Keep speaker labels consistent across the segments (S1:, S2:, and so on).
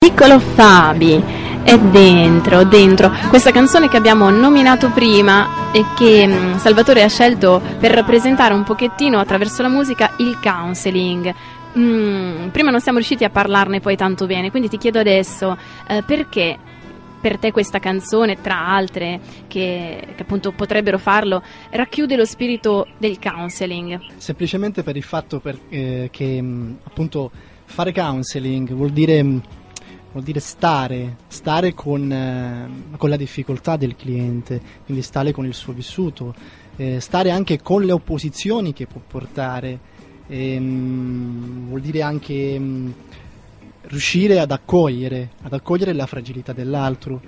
S1: Piccolo Fabi è dentro questa canzone che abbiamo nominato prima e che Salvatore ha scelto per rappresentare un pochettino attraverso la musica il counseling. Prima non siamo riusciti a parlarne poi tanto bene, quindi ti chiedo adesso perché per te questa canzone, tra altre che appunto potrebbero farlo, racchiude lo spirito del counseling.
S2: Semplicemente per il fatto che appunto fare counseling vuol dire stare con la difficoltà del cliente, quindi stare con il suo vissuto, stare anche con le opposizioni che può portare, vuol dire anche riuscire ad accogliere la fragilità dell'altro.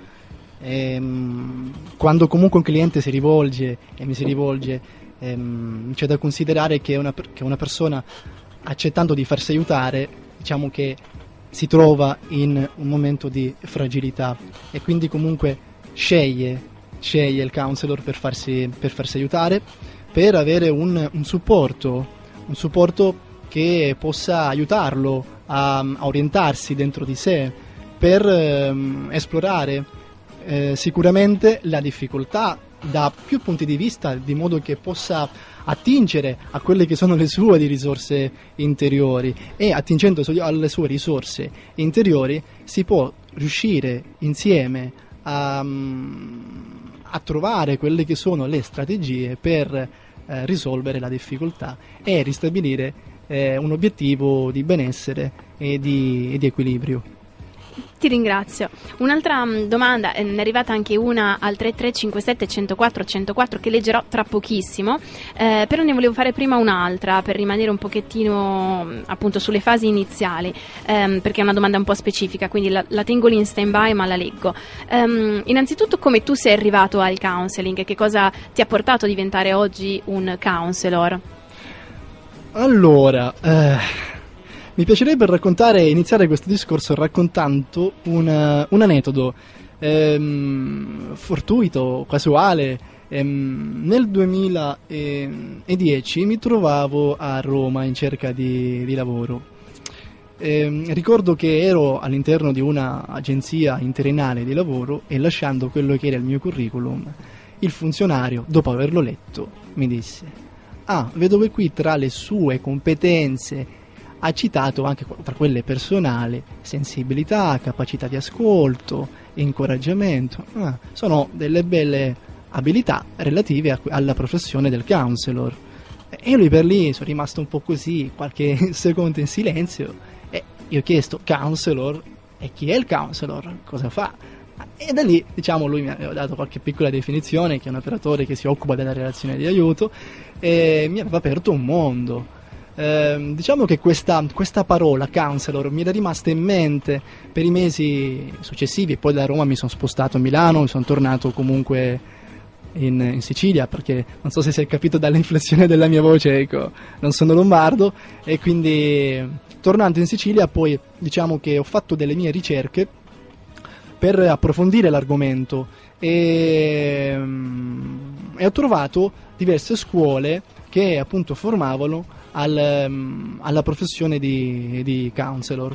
S2: Quando comunque un cliente si rivolge e mi si rivolge, c'è da considerare che una persona, accettando di farsi aiutare, diciamo che si trova in un momento di fragilità e quindi comunque sceglie il counselor per farsi aiutare, per avere un supporto che possa aiutarlo a orientarsi dentro di sé, per esplorare sicuramente la difficoltà da più punti di vista, di modo che possa attingere a quelle che sono le sue di risorse interiori, e attingendo alle sue risorse interiori si può riuscire insieme a trovare quelle che sono le strategie per risolvere la difficoltà e ristabilire un obiettivo di benessere e di equilibrio.
S1: Ti ringrazio. Un'altra domanda, ne è arrivata anche una al 3357 104 104 che leggerò tra pochissimo, però ne volevo fare prima un'altra per rimanere un pochettino appunto sulle fasi iniziali, perché è una domanda un po' specifica, quindi la tengo lì in stand by ma la leggo. Innanzitutto, come tu sei arrivato al counseling, che cosa ti ha portato a diventare oggi un counselor?
S2: Allora, mi piacerebbe iniziare questo discorso raccontando un aneddoto fortuito, casuale. Nel 2010 mi trovavo a Roma in cerca di lavoro. Ricordo che ero all'interno di una agenzia interinale di lavoro e, lasciando quello che era il mio curriculum, il funzionario, dopo averlo letto, mi disse: vedo che qui tra le sue competenze ha citato anche, tra quelle personali, sensibilità, capacità di ascolto, incoraggiamento. Sono delle belle abilità relative alla professione del counselor. E io lì per lì sono rimasto un po' così, qualche secondo in silenzio, e io ho chiesto: counselor? E chi è il counselor? Cosa fa? E da lì, diciamo, lui mi aveva dato qualche piccola definizione, che è un operatore che si occupa della relazione di aiuto, e mi aveva aperto un mondo. Diciamo che questa parola counselor mi era rimasta in mente per i mesi successivi, e poi da Roma mi sono spostato a Milano, mi sono tornato comunque in Sicilia, perché non so se si è capito dall'inflessione della mia voce, ecco, non sono lombardo, e quindi tornando in Sicilia poi diciamo che ho fatto delle mie ricerche per approfondire l'argomento e ho trovato diverse scuole che appunto formavano alla professione di counselor.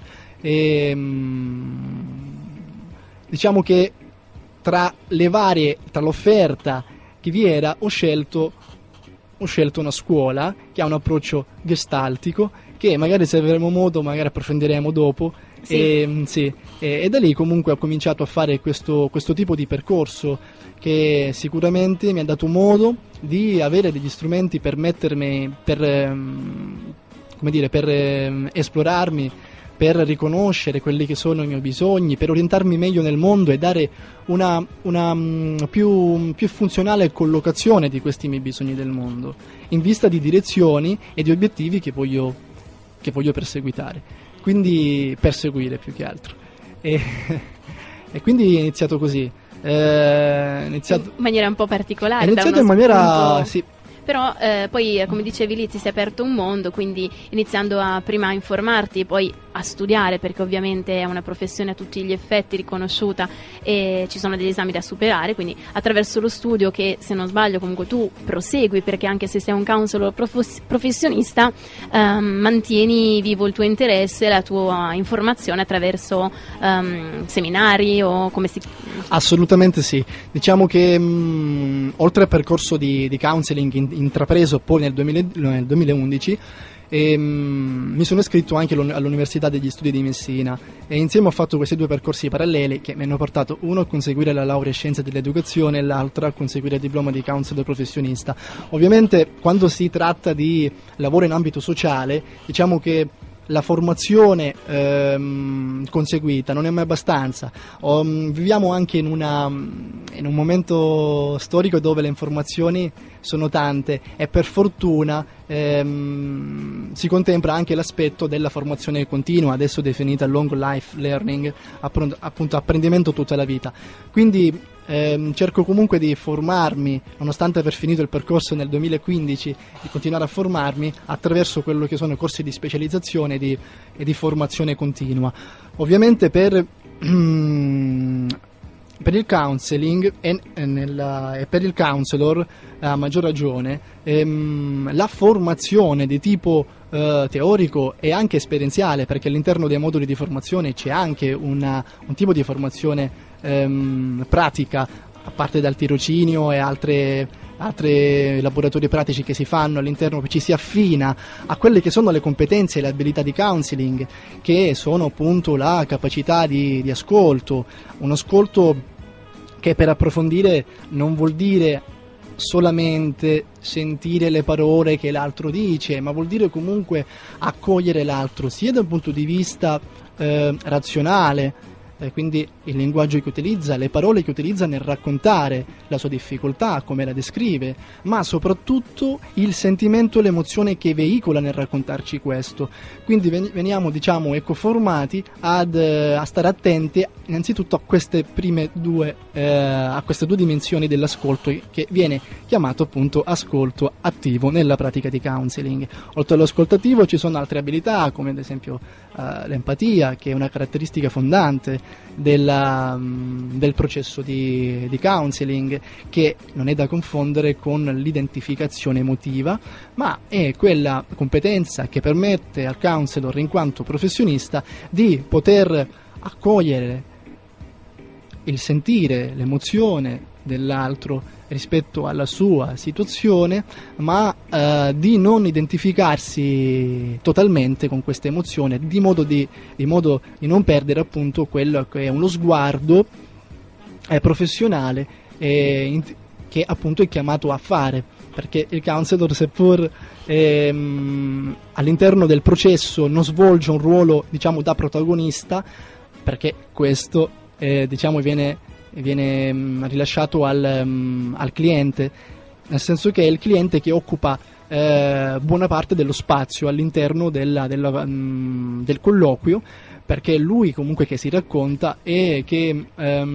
S2: Diciamo che tra l'offerta che vi era ho scelto una scuola che ha un approccio gestaltico, che magari, se avremo modo, magari approfondiremo dopo. Sì. E da lì comunque ho cominciato a fare questo tipo di percorso, che sicuramente mi ha dato modo di avere degli strumenti per esplorarmi, per riconoscere quelli che sono i miei bisogni, per orientarmi meglio nel mondo e dare una più funzionale collocazione di questi miei bisogni del mondo, in vista di direzioni e di obiettivi che voglio perseguire più che altro. E quindi è iniziato così.
S1: In maniera un po' particolare.
S2: È iniziato in maniera, sì.
S1: però poi come dicevi lì ti si è aperto un mondo, quindi iniziando a prima informarti, poi a studiare, perché ovviamente è una professione a tutti gli effetti riconosciuta e ci sono degli esami da superare, quindi attraverso lo studio, che se non sbaglio comunque tu prosegui, perché anche se sei un counselor professionista mantieni vivo il tuo interesse, la tua informazione attraverso seminari o come si...
S2: Assolutamente sì, diciamo che oltre al percorso di counseling intrapreso poi nel 2011, mi sono iscritto anche all'Università degli Studi di Messina e insieme ho fatto questi due percorsi paralleli che mi hanno portato uno a conseguire la laurea in Scienze dell'Educazione e l'altro a conseguire il diploma di counselor professionista. Ovviamente quando si tratta di lavoro in ambito sociale, diciamo che la formazione conseguita non è mai abbastanza. Viviamo anche in un momento storico dove le informazioni sono tante e per fortuna si contempla anche l'aspetto della formazione continua, adesso definita long life learning, appunto apprendimento tutta la vita. Quindi cerco comunque di formarmi, nonostante aver finito il percorso nel 2015, di continuare a formarmi attraverso quello che sono corsi di specializzazione e di formazione continua. Ovviamente per il counseling e per il counselor a maggior ragione la formazione di tipo teorico e anche esperienziale, perché all'interno dei moduli di formazione c'è anche un tipo di formazione pratica, a parte dal tirocinio e altri laboratori pratici che si fanno all'interno, ci si affina a quelle che sono le competenze e le abilità di counseling, che sono appunto la capacità di ascolto, un ascolto che per approfondire non vuol dire solamente sentire le parole che l'altro dice, ma vuol dire comunque accogliere l'altro sia dal punto di vista razionale, quindi il linguaggio che utilizza, le parole che utilizza nel raccontare la sua difficoltà, come la descrive, ma soprattutto il sentimento e l'emozione che veicola nel raccontarci questo. Quindi veniamo, diciamo, formati a stare attenti innanzitutto a queste due dimensioni dell'ascolto, che viene chiamato appunto ascolto attivo nella pratica di counseling. Oltre all'ascoltativo ci sono altre abilità, come ad esempio l'empatia, che è una caratteristica fondante del processo di counseling, che non è da confondere con l'identificazione emotiva, ma è quella competenza che permette al counselor in quanto professionista di poter accogliere il sentire, l'emozione dell'altro rispetto alla sua situazione, ma di non identificarsi totalmente con questa emozione, di modo di non perdere appunto quello che è uno sguardo professionale che appunto è chiamato a fare, perché il counselor, seppur all'interno del processo non svolge un ruolo, diciamo, da protagonista, perché questo diciamo viene rilasciato al cliente, nel senso che è il cliente che occupa buona parte dello spazio all'interno del colloquio, perché è lui comunque che si racconta e che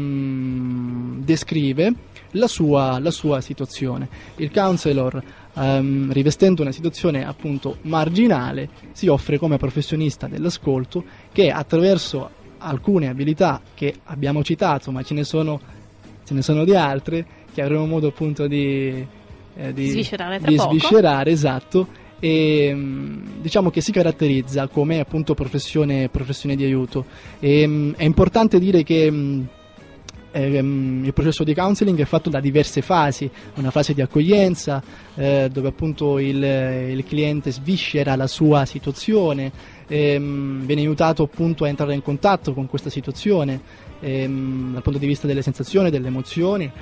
S2: descrive la sua situazione. Il counselor, rivestendo una situazione appunto marginale, si offre come professionista dell'ascolto, che attraverso alcune abilità che abbiamo citato, ma ce ne sono di altre che avremo modo appunto di sviscerare, esatto, e diciamo che si caratterizza come appunto professione di aiuto. È importante dire che il processo di counseling è fatto da diverse fasi: una fase di accoglienza dove appunto il cliente sviscera la sua situazione, viene aiutato appunto a entrare in contatto con questa situazione dal punto di vista delle sensazioni, delle emozioni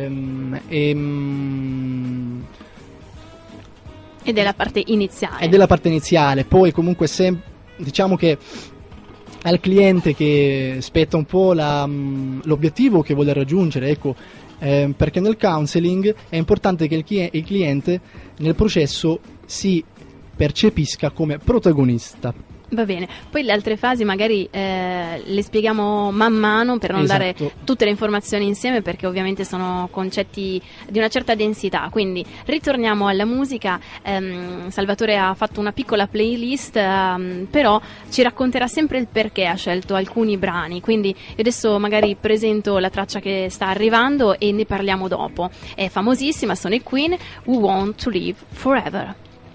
S1: e della parte iniziale.
S2: Poi comunque diciamo che al cliente che spetta un po' l'obiettivo che vuole raggiungere, ecco, perché nel counseling è importante che il cliente nel processo si percepisca come protagonista,
S1: Va bene, poi le altre fasi magari le spieghiamo man mano per non dare tutte le informazioni insieme, perché ovviamente sono concetti di una certa densità. Quindi ritorniamo alla musica. Salvatore ha fatto una piccola playlist, però ci racconterà sempre il perché ha scelto alcuni brani, quindi io adesso magari presento la traccia che sta arrivando e ne parliamo dopo. È famosissima, sono i Queen, We Want to Live Forever.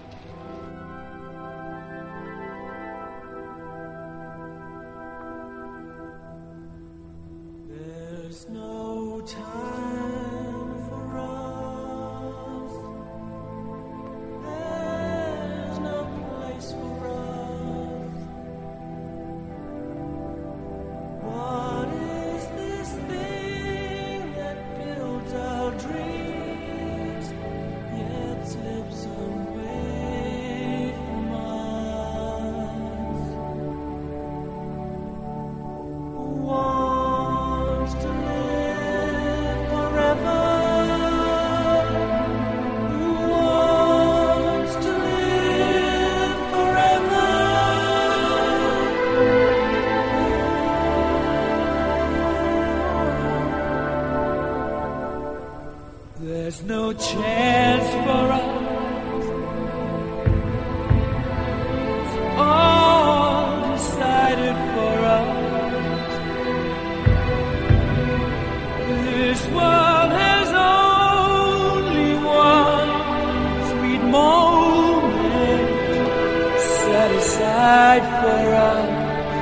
S3: There's no chance for us. It's all decided for us. This world has only one sweet moment set aside for us.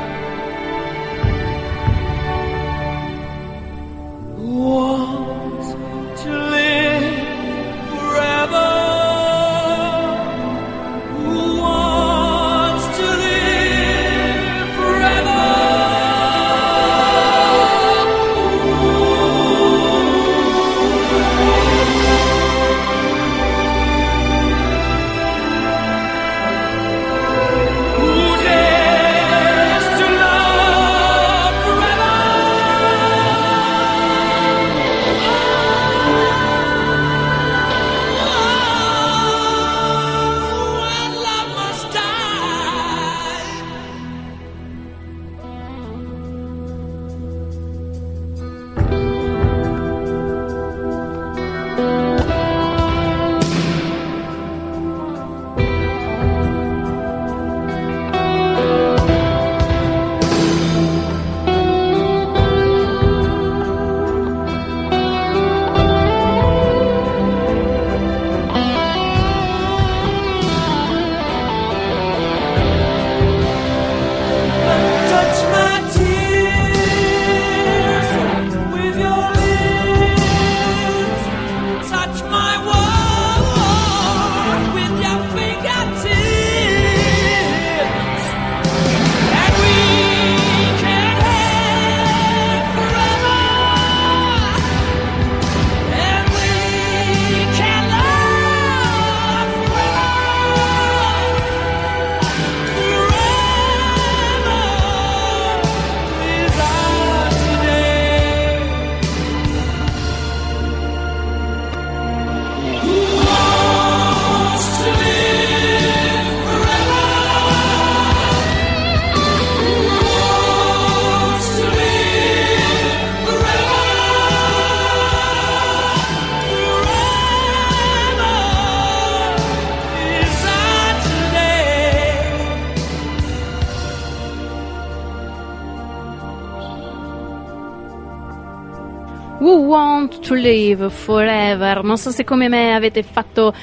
S1: We Want to Live Forever. Non so se come me avete fatto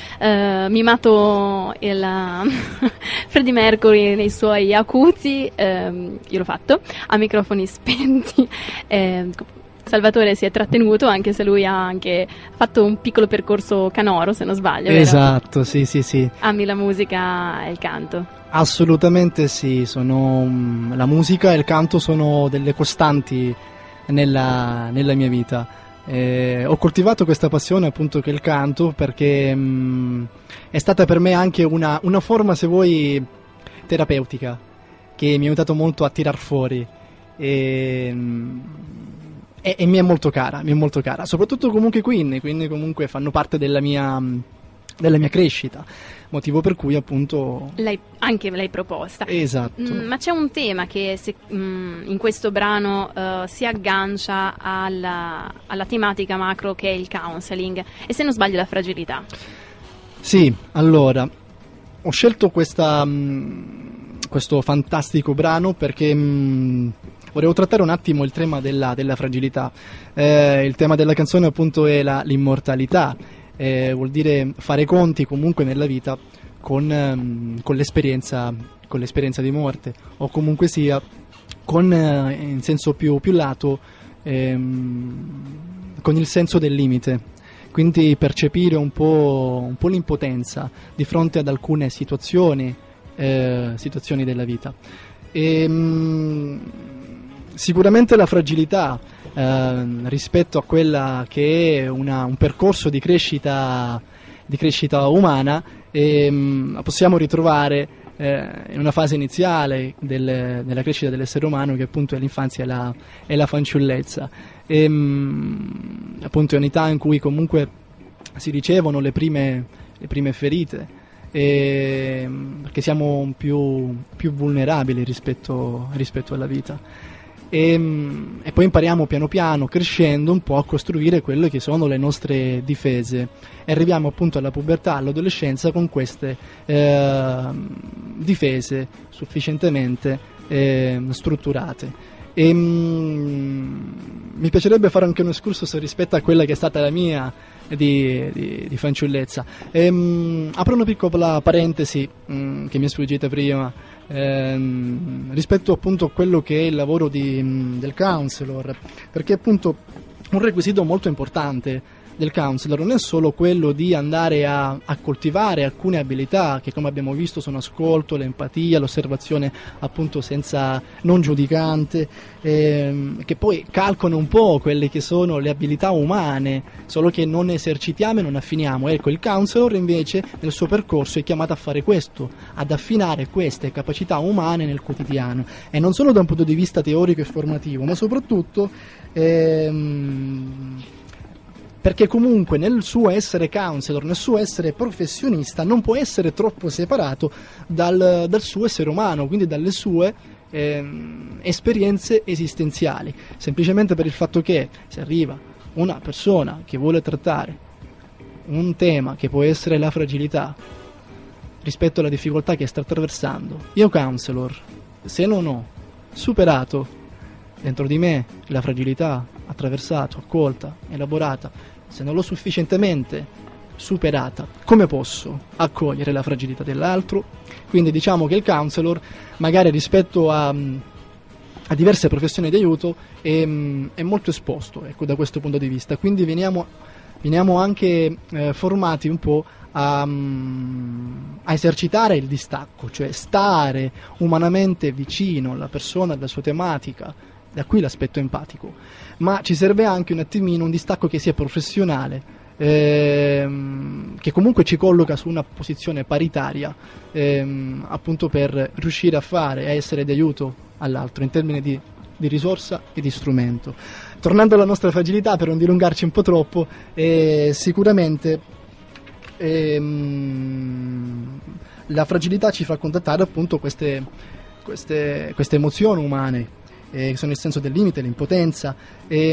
S1: mimato il Freddie Mercury nei suoi acuti, io l'ho fatto a microfoni spenti. Salvatore si è trattenuto, anche se lui ha anche fatto un piccolo percorso canoro, se non sbaglio.
S2: Esatto, vero? Sì.
S1: Ami la musica e il canto?
S2: Assolutamente sì, la musica e il canto sono delle costanti nella mia vita. Ho coltivato questa passione, appunto, che è il canto, perché è stata per me anche una forma, se vuoi, terapeutica, che mi ha aiutato molto a tirar fuori e mi è molto cara, soprattutto comunque i Queen comunque fanno parte della mia della mia crescita, motivo per cui appunto
S1: L'hai proposta.
S2: esatto.
S1: Ma c'è un tema che in questo brano si aggancia alla tematica macro, che è il counseling, e se non sbaglio la fragilità.
S2: Sì, allora ho scelto questo fantastico brano perché volevo trattare un attimo il tema della fragilità. Il tema della canzone appunto è l'immortalità, vuol dire fare conti comunque nella vita con l'esperienza di morte, o comunque sia in senso più lato con il senso del limite. Quindi percepire un po' l'impotenza di fronte ad alcune situazioni della vita. Sicuramente la fragilità rispetto a quella che è un percorso di crescita umana possiamo ritrovare in una fase iniziale della crescita dell'essere umano, che appunto è l'infanzia e la fanciullezza. Appunto è un'età in cui comunque si ricevono le prime ferite, perché siamo più vulnerabili rispetto alla vita, e poi impariamo piano piano, crescendo un po', a costruire quelle che sono le nostre difese, e arriviamo appunto alla pubertà, all'adolescenza, con queste difese sufficientemente strutturate. Mi piacerebbe fare anche un excursus rispetto a quella che è stata la mia di fanciullezza. Apro una piccola parentesi che mi è sfuggita prima, rispetto appunto a quello che è il lavoro del counselor, perché appunto un requisito molto importante del counselor non è solo quello di andare a coltivare alcune abilità che, come abbiamo visto, sono ascolto, l'empatia, l'osservazione appunto non giudicante, che poi calcano un po' quelle che sono le abilità umane, solo che non esercitiamo e non affiniamo. Ecco, il counselor invece nel suo percorso è chiamato a fare questo, ad affinare queste capacità umane nel quotidiano, e non solo da un punto di vista teorico e formativo, ma soprattutto perché comunque nel suo essere counselor, nel suo essere professionista, non può essere troppo separato dal suo essere umano, quindi dalle sue esperienze esistenziali, semplicemente per il fatto che se arriva una persona che vuole trattare un tema che può essere la fragilità rispetto alla difficoltà che sta attraversando, io counselor, se non ho superato dentro di me la fragilità, attraversato, accolta, elaborata, se non l'ho sufficientemente superata, come posso accogliere la fragilità dell'altro? Quindi diciamo che il counselor, magari rispetto a diverse professioni di aiuto, è molto esposto, ecco, da questo punto di vista. Quindi veniamo anche formati un po' a esercitare il distacco, cioè stare umanamente vicino alla persona, alla sua tematica. Da qui l'aspetto empatico, ma ci serve anche un attimino un distacco che sia professionale, che comunque ci colloca su una posizione paritaria, appunto per riuscire a essere di aiuto all'altro in termini di risorsa e di strumento. Tornando alla nostra fragilità, per non dilungarci un po' troppo, sicuramente la fragilità ci fa contattare appunto queste emozioni umane, che sono il senso del limite, l'impotenza, e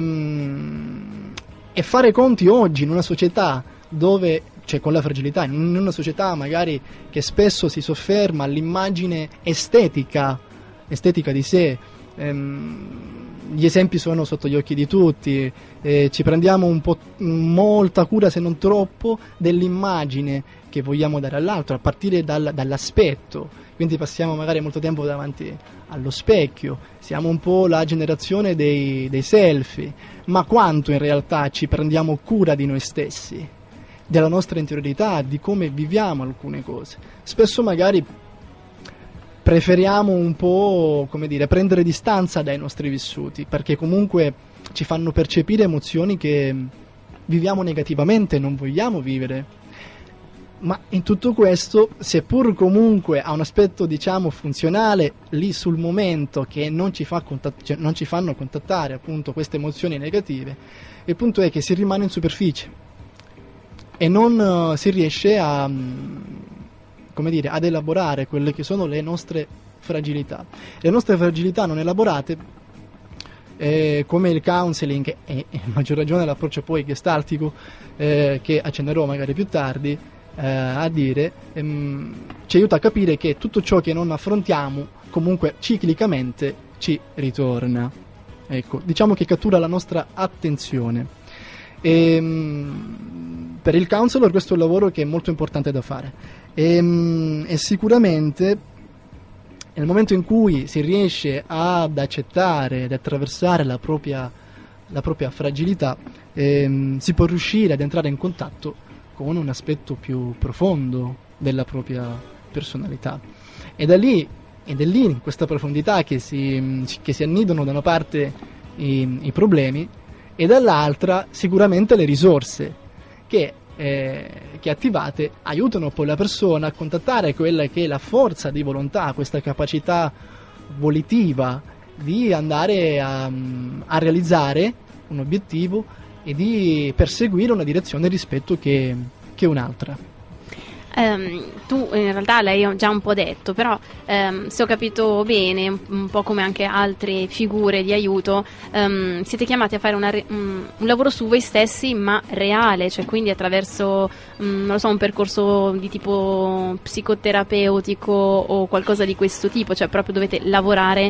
S2: fare conti oggi in una società dove, cioè con la fragilità, in una società magari che spesso si sofferma all'immagine estetica di sé. Gli esempi sono sotto gli occhi di tutti, ci prendiamo molta cura, se non troppo, dell'immagine che vogliamo dare all'altro, a partire dall'aspetto. Quindi passiamo magari molto tempo davanti allo specchio, siamo un po' la generazione dei selfie, ma quanto in realtà ci prendiamo cura di noi stessi, della nostra interiorità, di come viviamo alcune cose? Spesso magari preferiamo un po', come dire, prendere distanza dai nostri vissuti, perché comunque ci fanno percepire emozioni che viviamo negativamente e non vogliamo vivere. Ma in tutto questo, seppur comunque ha un aspetto, diciamo, funzionale lì sul momento, che non ci fanno contattare appunto queste emozioni negative, il punto è che si rimane in superficie. e non si riesce a, come dire, ad elaborare quelle che sono le nostre fragilità. Le nostre fragilità non elaborate, come il counseling e a maggior ragione l'approccio poi gestaltico, che accennerò magari più tardi a dire, ci aiuta a capire che tutto ciò che non affrontiamo comunque ciclicamente ci ritorna. Ecco, diciamo che cattura la nostra attenzione. Per il counselor questo è un lavoro che è molto importante da fare, e sicuramente nel momento in cui si riesce ad accettare, ad attraversare la propria fragilità, si può riuscire ad entrare in contatto con un aspetto più profondo della propria personalità. Ed è lì, in questa profondità, che si annidano da una parte i problemi e dall'altra sicuramente le risorse che attivate aiutano poi la persona a contattare quella che è la forza di volontà, questa capacità volitiva di andare a realizzare un obiettivo e di perseguire una direzione rispetto che un'altra.
S1: Tu in realtà l'hai già un po' detto, però se ho capito bene, un po' come anche altre figure di aiuto, siete chiamati a fare un lavoro su voi stessi, ma reale, cioè quindi attraverso non lo so, un percorso di tipo psicoterapeutico o qualcosa di questo tipo, cioè proprio dovete lavorare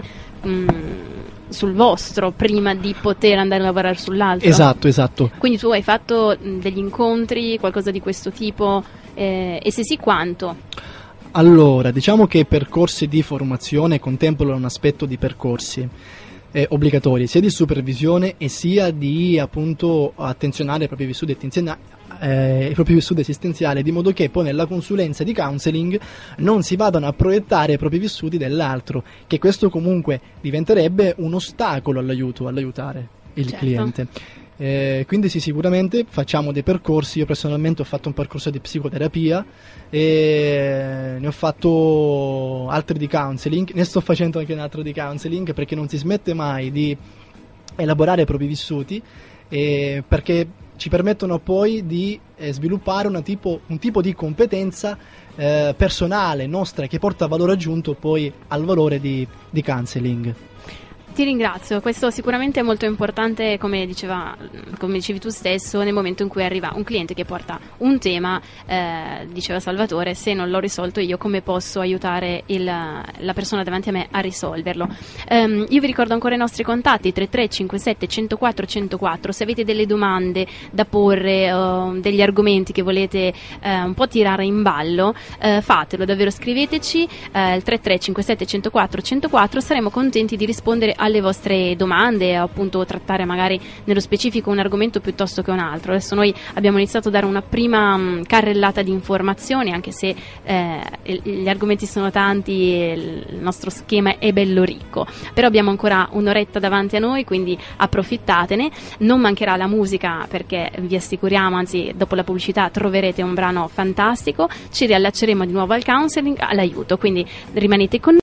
S1: sul vostro prima di poter andare a lavorare sull'altro.
S2: Esatto.
S1: Quindi tu hai fatto degli incontri, qualcosa di questo tipo, e se sì, quanto?
S2: Allora, diciamo che i percorsi di formazione contemplano un aspetto di percorsi obbligatori, sia di supervisione e sia di appunto attenzionare i propri vissuti esistenziali, di modo che poi nella consulenza di counseling non si vadano a proiettare i propri vissuti dell'altro, che questo comunque diventerebbe un ostacolo all'aiutare il cliente. Quindi sì, sicuramente facciamo dei percorsi. Io personalmente ho fatto un percorso di psicoterapia e ne ho fatto altri di counseling, ne sto facendo anche un altro di counseling, perché non si smette mai di elaborare i propri vissuti, perché ci permettono poi di sviluppare un tipo di competenza personale nostra, che porta valore aggiunto poi al valore di counseling.
S1: Ti ringrazio, questo sicuramente è molto importante, come dicevi tu stesso, nel momento in cui arriva un cliente che porta un tema, diceva Salvatore, se non l'ho risolto io come posso aiutare la persona davanti a me a risolverlo. Io vi ricordo ancora i nostri contatti, 33 57 104 104, se avete delle domande da porre, degli argomenti che volete un po' tirare in ballo, fatelo, davvero scriveteci, il 33 57 104 104, saremo contenti di rispondere alle vostre domande, appunto trattare magari nello specifico un argomento piuttosto che un altro. Adesso noi abbiamo iniziato a dare una prima carrellata di informazioni, anche se gli argomenti sono tanti e il nostro schema è bello ricco, però abbiamo ancora un'oretta davanti a noi, quindi approfittatene. Non mancherà la musica, perché vi assicuriamo, anzi dopo la pubblicità troverete un brano fantastico. Ci riallacceremo di nuovo al counseling, all'aiuto, quindi rimanete con noi.